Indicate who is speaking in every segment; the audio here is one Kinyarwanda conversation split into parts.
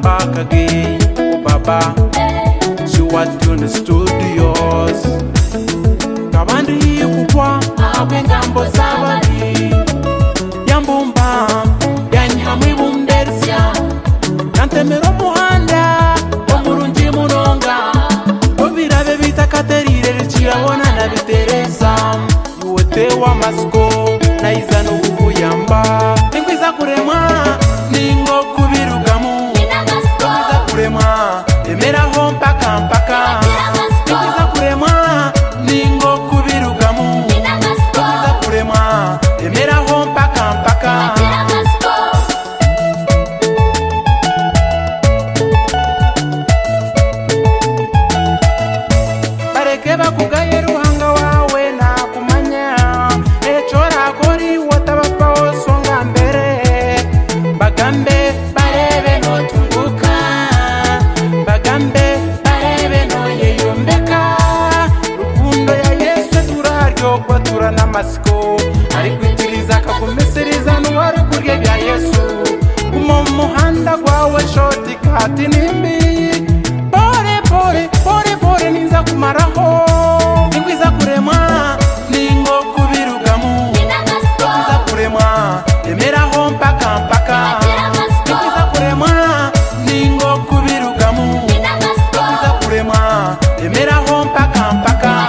Speaker 1: back again. Oh Baba, she was in the studios. Kabandi kukwa abengambo sabali. Yambumba yanhamwe bumdersia. Nantemero muhanda omurungi munonga. Obirabe bitakaterire rikirabona na bitereza. Yuwote wa masko naiza no kukuyamba. Ingwiza kuremwa ningo kubirugamu. Ingwiza kuremwa emeraho mpaka mpaka. Ingwiza kuremwa ningo kubirugamu. Ingwiza kuremwa emeraho mpaka mpaka. Bareke bakugaye ruhanga wawe nakumanya. Echora kori watabapa songa mbere. Bagambe barebe no tunguka. Bagambe barebe no yeyombeka. Rukundo ya Yesu turaryo kwa turana masiko. Ari kwitiriza kakumeseriza nuwari kurye bya Yesu. Umo muhanda gwawe shoti kati nimbi. Pore pore pore pore ninza kumaraho. Ingwiza kuremwa ningo kubirugamu. Ingwiza kuremwa emeraho mpaka mpaka. Ingwiza kuremwa ningo kubirugamu. Ingwiza kuremwa emeraho mpaka mpaka.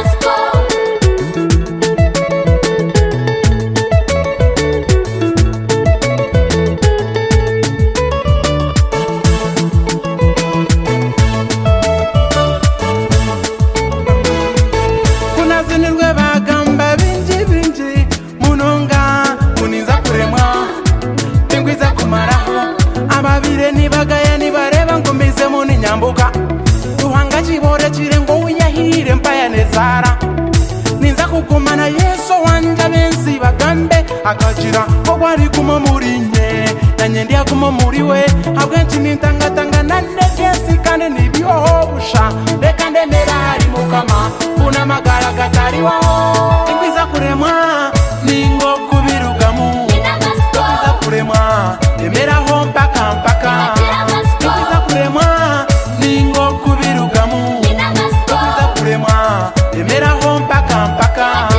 Speaker 1: Kunazinirwe bagamba binji binji munonga kuninza kuremwa tingwiza kumaraho. Ababire nibagaya nibareba ngumize muni nyambuka. Ruhanga kibore kirengo unyahire mpaya nezara. Ninza kugumana Yesu wanja bensi bagambe akajira ko bari kuma murinye nanye ndi aguma muriwe. Habwenshi nintangatanga nanegesi kandi nibyohobusha. Reka ndemera hari mukama kuna magara gatariwa. Ingwiza kuremwa ningo kubirugamu. Ingwiza kuremwa emeraho mpaka mpaka. Ingwiza kuremwa ningo kubirugamu. Ingwiza kuremwa emeraho mpaka mpaka.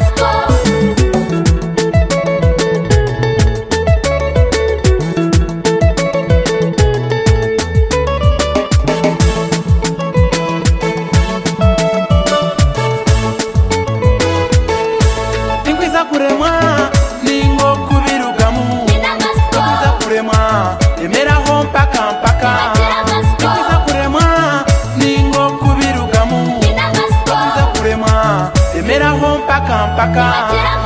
Speaker 1: Ingwiza kuremwa ningo kubirugamu. Ingwiza kuremwa emeraho mpaka mpaka. Ingwiza kuremwa ningo kubirugamu. Ingwiza kuremwa emeraho mpaka mpaka.